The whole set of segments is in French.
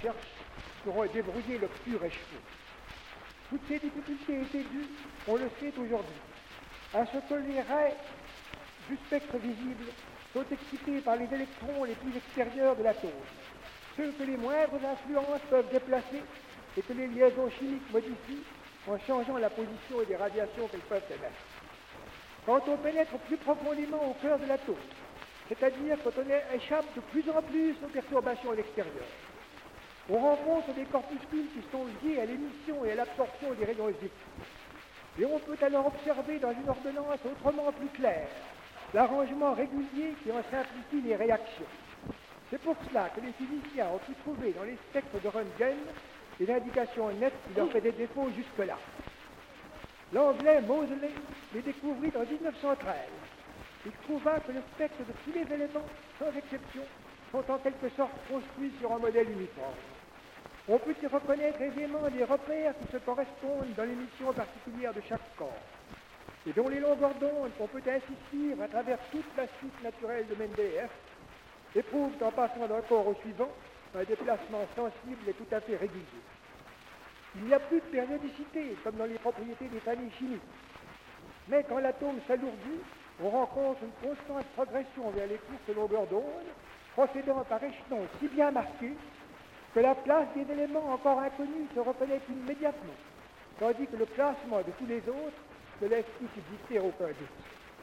recherches seront débrouillées le pur écheveau. Toutes ces difficultés étaient dues, on le sait aujourd'hui, à ce que les raies du spectre visible sont excités par les électrons les plus extérieurs de l'atome, ceux que les moindres influences peuvent déplacer et que les liaisons chimiques modifient en changeant la position des radiations qu'elles peuvent émettre. Quand on pénètre plus profondément au cœur de l'atome, c'est-à-dire quand on échappe de plus en plus aux perturbations extérieures, on rencontre des corpuscules qui sont liés à l'émission et à l'absorption des rayons X. Et on peut alors observer dans une ordonnance autrement plus claire l'arrangement régulier qui en simplifie les réactions. C'est pour cela que les physiciens ont pu trouver dans les spectres de Röntgen des indications nettes qui leur faisaient défaut jusque-là. L'anglais Moseley les découvrit en 1913. Il trouva que le spectre de tous les éléments, sans exception, sont en quelque sorte construits sur un modèle uniforme. On peut y reconnaître aisément des repères qui se correspondent dans l'émission particulière de chaque corps, et dont les longueurs d'onde qu'on peut ainsi suivre à travers toute la suite naturelle de Mendeleïev éprouvent en passant d'un corps au suivant un déplacement sensible et tout à fait régulier. Il n'y a plus de périodicité, comme dans les propriétés des familles chimiques, mais quand l'atome s'alourdit, on rencontre une constante progression vers les courtes longueurs d'onde, procédant par échelons si bien marqués que la place des éléments encore inconnus se reconnaît immédiatement, tandis que le classement de tous les autres ne laisse plus subsister aucun doute.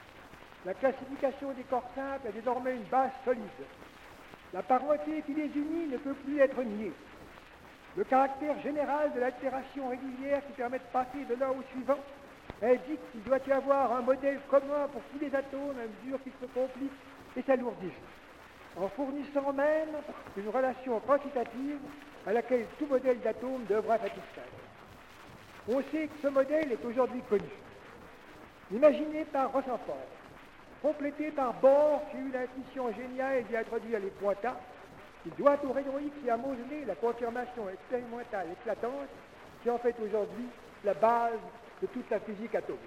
La classification des corps simples a désormais une base solide. La parenté qui les unit ne peut plus être niée. Le caractère général de l'altération régulière qui permet de passer de l'un au suivant indique qu'il doit y avoir un modèle commun pour tous les atomes à mesure qu'ils se compliquent et s'alourdissent, en fournissant même une relation quantitative à laquelle tout modèle d'atome devra satisfaire. On sait que ce modèle est aujourd'hui connu. Imaginé par Rutherford, complété par Bohr qui eut l'intuition géniale d'y introduire les quantas, il doit au rayon X et à Moseley la confirmation expérimentale éclatante qui en fait aujourd'hui la base de toute la physique atomique.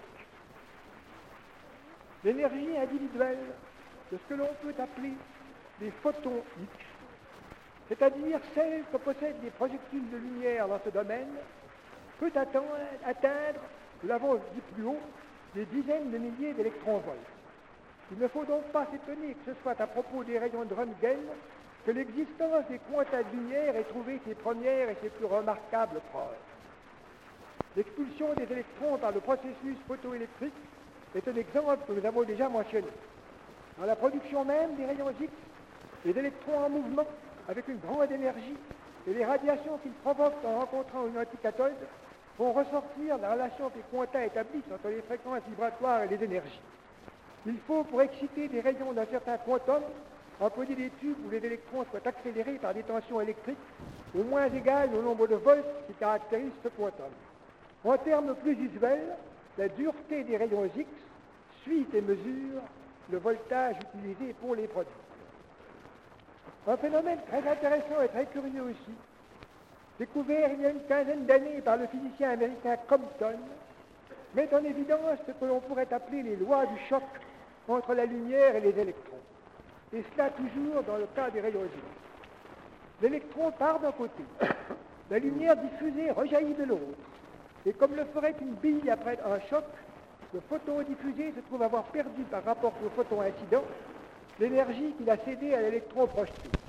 L'énergie individuelle de ce que l'on peut appeler les photons X, c'est-à-dire celle que possèdent les projectiles de lumière dans ce domaine, peut atteindre, nous l'avons dit plus haut, des dizaines de milliers d'électronvolts. Il ne faut donc pas s'étonner que ce soit à propos des rayons de Röntgen que l'existence des quantas de lumière ait trouvé ses premières et ses plus remarquables preuves. L'expulsion des électrons par le processus photoélectrique est un exemple que nous avons déjà mentionné. Dans la production même des rayons X, les électrons en mouvement, avec une grande énergie, et les radiations qu'ils provoquent en rencontrant une anticathode vont ressortir la relation que les quantas établissent entre les fréquences vibratoires et les énergies. Il faut, pour exciter des rayons d'un certain quantum, employer des tubes où les électrons soient accélérés par des tensions électriques au moins égales au nombre de volts qui caractérisent ce quantum. En termes plus usuels, la dureté des rayons X suit et mesure le voltage utilisé pour les produire. Un phénomène très intéressant et très curieux aussi, découvert il y a une quinzaine d'années par le physicien américain Compton, met en évidence ce que l'on pourrait appeler les lois du choc entre la lumière et les électrons. Et cela toujours dans le cas des rayons X. L'électron part d'un côté, la lumière diffusée rejaillit de l'autre, et comme le ferait une bille après un choc, le photon diffusé se trouve avoir perdu par rapport au photon incident l'énergie qu'il a cédée à l'électron projeté.